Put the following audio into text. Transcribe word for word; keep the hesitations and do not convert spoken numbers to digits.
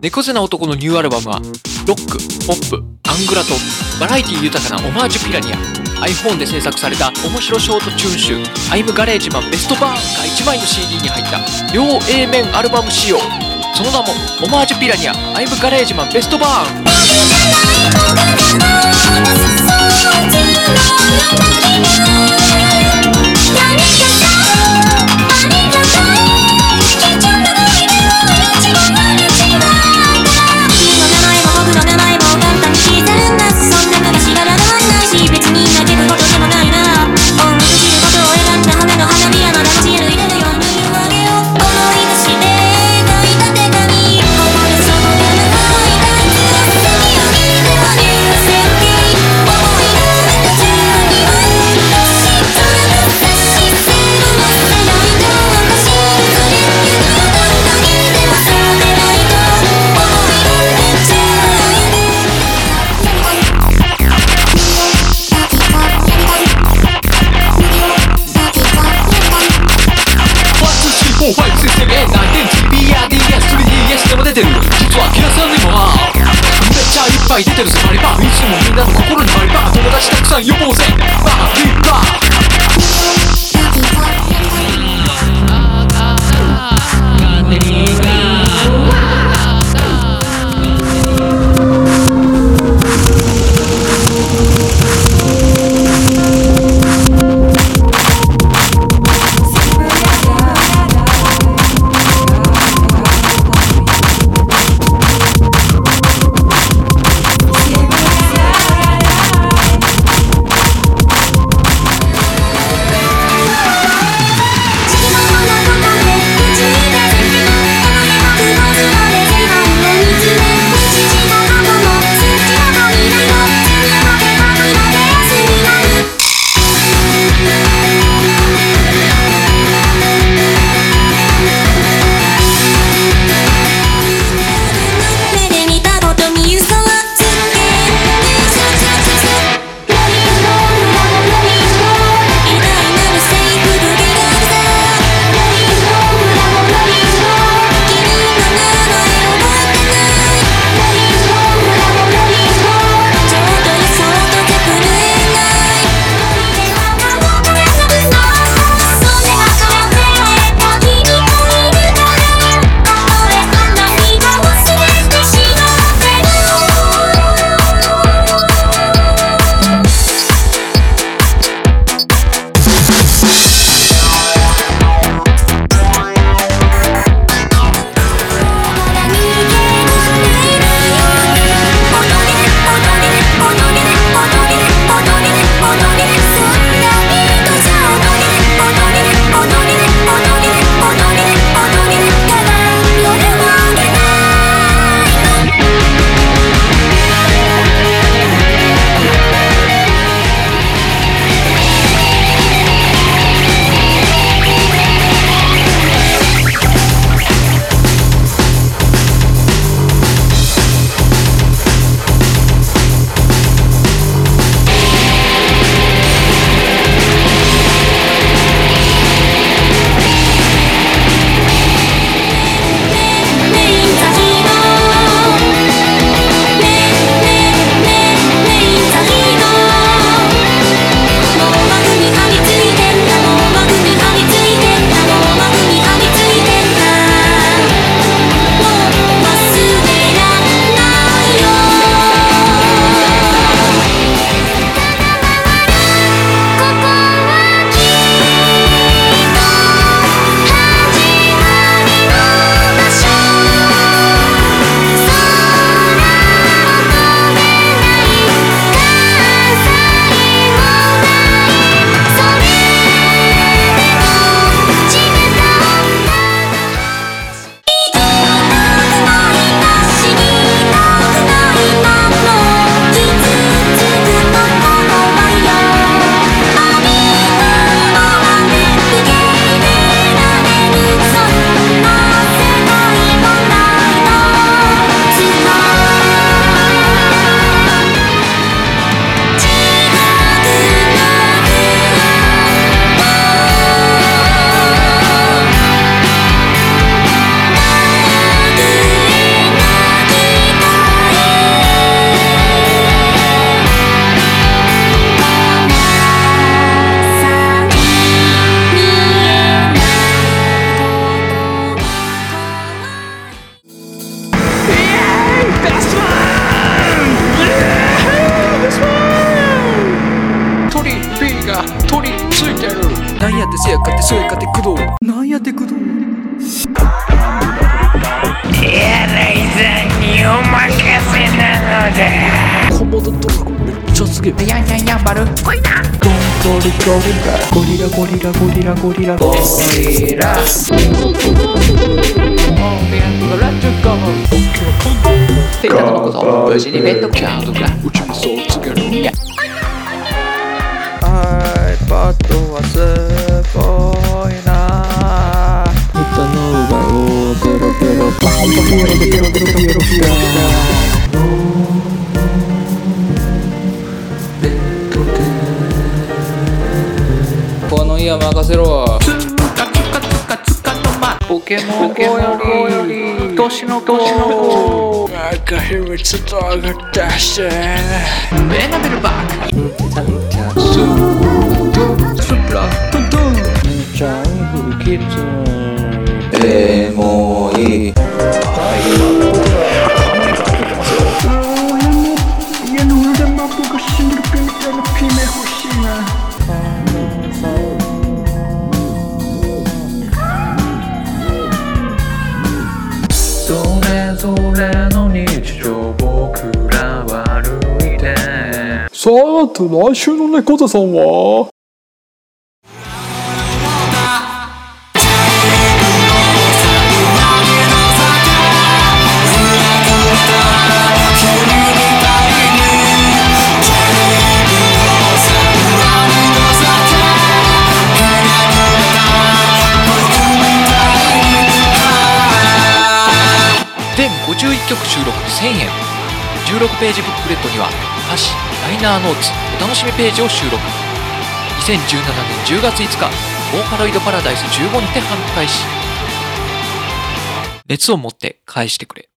猫背な男のニューアルバムはロック、ポップ、アングラとバラエティ豊かなオマージュピラニア。 iPhone で制作された面白ショートチューン集 I'm Garageman ベストバーンがいちまいの シーディー に入った両 A 面アルバム仕様。その名もオマージュピラニア I'm Garageman ベストバーン。実はキラさんにもめっちゃいっぱい出てるぜバリバー。いつもみんなの心にバリバー。友達たくさん呼ぼうぜバリバー。 ぜ。 コモドドラゴンめっちゃすげえ。 やんやんやんばる来いな。 ゴリゴリゴリラゴリラゴリラゴリラゴリラゴリラペタのこと無事にベッドキャンドがうちにそうつけるんや。 iPad はすごいな。 歌のがをペロペロパンパペロペロペロペロペロベッドでこの家任せろ。 つかつかつかつかとまポケモン GO より年の子なんか秘密動画出してメガベルバックスプラトゥトゥジャングルキッズエモい家の裏でマップがシングルピンみたいなピメ欲しいな。それぞれの日常僕らは歩いてさて来週の猫背さんは全ごじゅういっきょく収録せんえん、じゅうろくページブックレットには歌詞、ライナーノーツ、お楽しみページを収録。にせんじゅうななねんじゅうがついつか、ボーカロイドパラダイスじゅうごにて販売開始。熱を持って返してくれ。